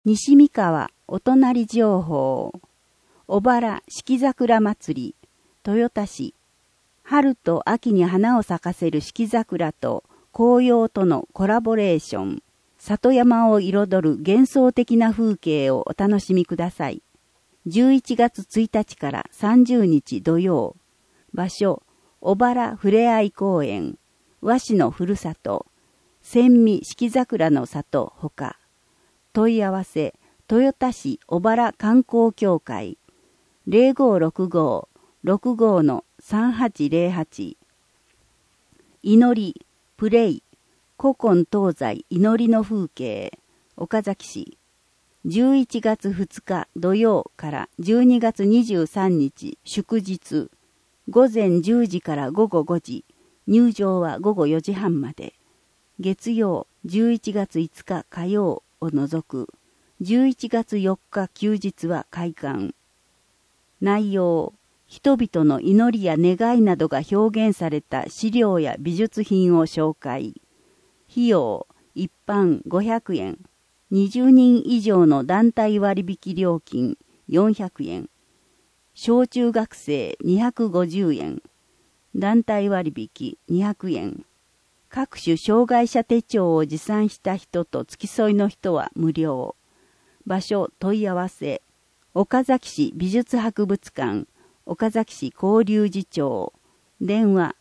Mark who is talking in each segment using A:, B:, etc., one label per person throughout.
A: 西三河お隣情報、小原四季桜祭り、豊田市。春と秋に花を咲かせる四季桜と紅葉とのコラボレーション、里山を彩る幻想的な風景をお楽しみください。11月1日から30日土曜。場所、小原ふれあい公園、和紙のふるさと、千味四季桜の里ほか。問い合わせ、豊田市小原観光協会、0565-65-3808。祈り、プレイ、古今東西祈りの風景、岡崎市。11月2日土曜から12月23日祝日、午前10時から午後5時、入場は午後4時半まで。月曜11月5日火曜を除く、11月4日休日は開館。内容、人々の祈りや願いなどが表現された資料や美術品を紹介。費用、一般500円。20人以上の団体割引料金400円。小中学生250円。団体割引200円。各種障害者手帳を持参した人と付き添いの人は無料。場所問い合わせ。岡崎市美術博物館、岡崎市交流次長。電話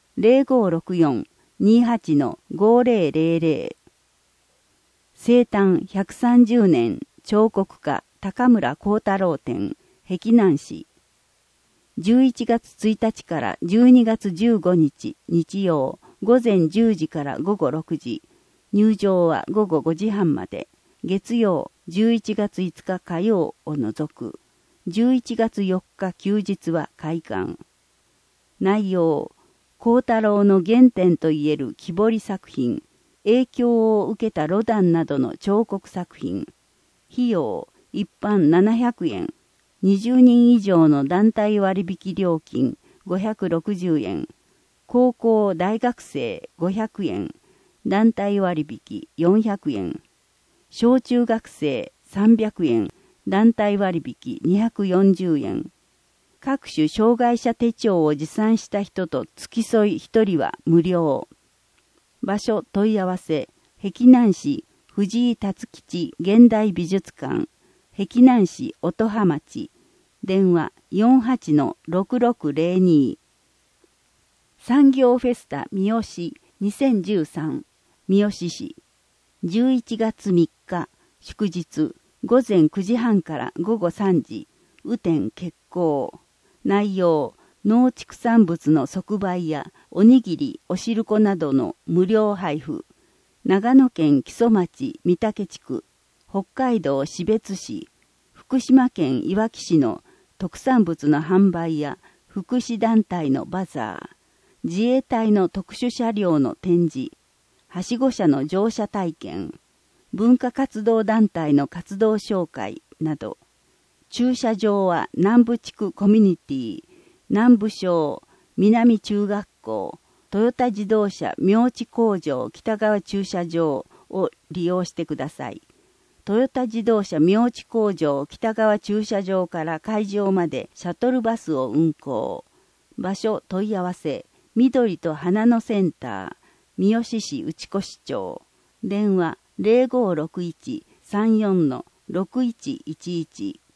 A: 0564-28-5000。生誕130年彫刻家高村光太郎展、碧南市。11月1日から12月15日日曜、午前10時から午後6時。入場は午後5時半まで。月曜11月5日火曜を除く。11月4日休日は開館。内容、光太郎の原点といえる木彫り作品、影響を受けたロダンなどの彫刻作品。費用、一般700円。20人以上の団体割引料金560円。高校大学生500円。団体割引400円。小中学生300円。団体割引240円。各種障害者手帳を持参した人と付き添い1人は無料。場所問い合わせ、碧南市藤井達吉現代美術館、碧南市音羽町。電話48-6602。産業フェスタ三好2013、三好市。11月3日祝日、午前9時半から午後3時、雨天決行。内容、農畜産物の即売やおにぎり、お汁粉などの無料配布。長野県木曽町御嶽地区、北海道士別市、福島県いわき市の特産物の販売や福祉団体のバザー、自衛隊の特殊車両の展示、はしご車の乗車体験、文化活動団体の活動紹介など。駐車場は南部地区コミュニティ、南部小、南中学校、トヨタ自動車明知工場北側駐車場を利用してください。トヨタ自動車明知工場北側駐車場から会場までシャトルバスを運行。場所問い合わせ、緑と花のセンター、三好市内越町。電話0561-34-6111。